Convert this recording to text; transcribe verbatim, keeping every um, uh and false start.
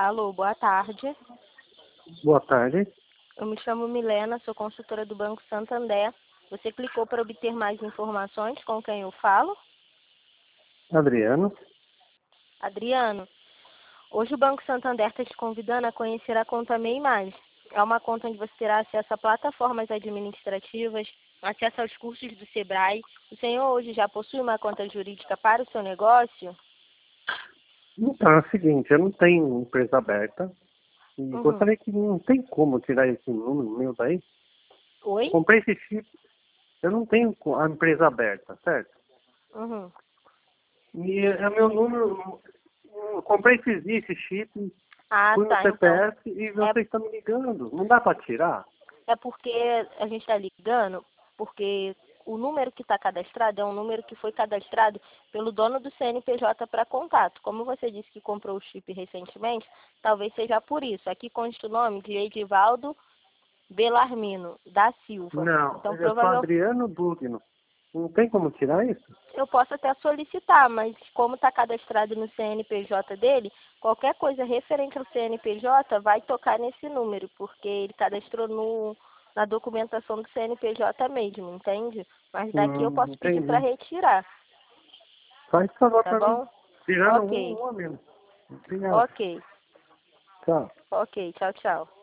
Alô, boa tarde. Boa tarde. Eu me chamo Milena, sou consultora do Banco Santander. Você clicou para obter mais informações, com quem eu falo? Adriano. Adriano, hoje o Banco Santander está te convidando a conhecer a conta Minha Imagem. É uma conta onde você terá acesso a plataformas administrativas, acesso aos cursos do Sebrae. O senhor hoje já possui uma conta jurídica para o seu negócio? Então, é o seguinte, eu não tenho empresa aberta e Uhum. gostaria que não tem como tirar esse número meu daí. Oi? Comprei esse chip, eu não tenho co- a empresa aberta, certo? Uhum. E é meu número, eu comprei esse, esse chip, Ah, fui no tá, então. C P F e É vocês estão me ligando. Não dá para tirar? É porque a gente está ligando, porque o número que está cadastrado é um número que foi cadastrado pelo dono do C N P J para contato. Como você disse que comprou o chip recentemente, talvez seja por isso. Aqui consta o nome de Edivaldo Belarmino da Silva. Não, Então, eu sou provavelmente, Adriano Dugno. Não tem como tirar isso? eu posso até solicitar, mas como está cadastrado no C N P J dele, qualquer coisa referente ao C N P J vai tocar nesse número, porque ele cadastrou no, na documentação do C N P J mesmo, entende? Mas daqui eu Hum, posso pedir para entendi. retirar, Faz favor tá para mim. bom? Tirando Ok, um, um a menos. Obrigado. ok, Tchau. ok, tchau, tchau.